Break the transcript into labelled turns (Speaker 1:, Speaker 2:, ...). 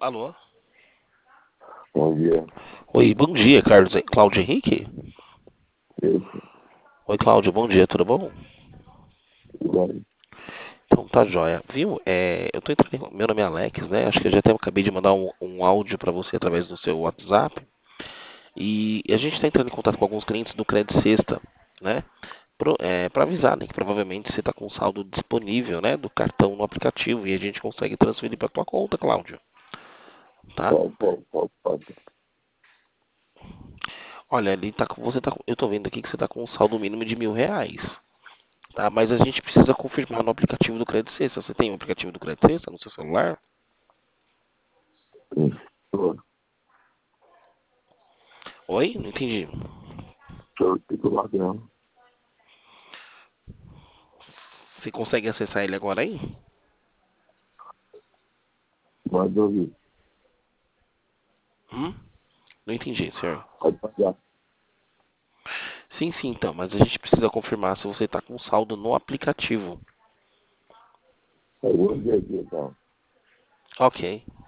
Speaker 1: Alô?
Speaker 2: Bom dia.
Speaker 1: Oi, bom dia, Carlos. Cláudio Henrique?
Speaker 2: Isso,
Speaker 1: Oi, Cláudio, bom dia, tudo bom?
Speaker 2: tudo bem?
Speaker 1: Então tá joia. Viu? Eu tô entrando. Meu nome é Alex, né? Acho que eu já até acabei de mandar um áudio pra você através do seu WhatsApp. E a gente tá entrando em contato com alguns clientes do Credit Sexta, né? Pra avisar, né? Que provavelmente você tá com saldo disponível, né? Do cartão no aplicativo e a gente consegue transferir pra tua conta, Cláudio. Tá?
Speaker 2: Pode.
Speaker 1: Olha, eu tô vendo aqui que você tá com um saldo mínimo de R$ 1.000. Tá, mas a gente precisa confirmar no aplicativo do Credit Sexta. Você tem o aplicativo do Credit Sexta no seu celular?
Speaker 2: Estou
Speaker 1: Oi? Não entendi.
Speaker 2: titular.
Speaker 1: Você consegue acessar ele agora aí?
Speaker 2: Pode ouvir.
Speaker 1: Hum? Não entendi, senhor.
Speaker 2: Pode passar.
Speaker 1: Sim, sim, então, mas a gente precisa confirmar se você está com saldo no aplicativo.
Speaker 2: Eu vou ver aqui, então.
Speaker 1: Ok.